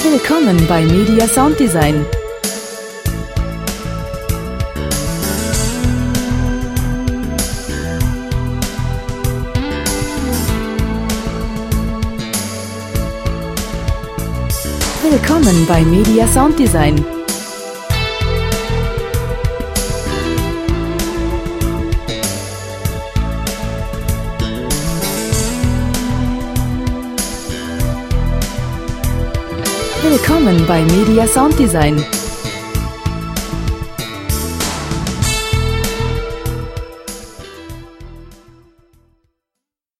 Willkommen bei Media Sound Design. Willkommen bei Media Sound Design. Willkommen bei Media Sound Design.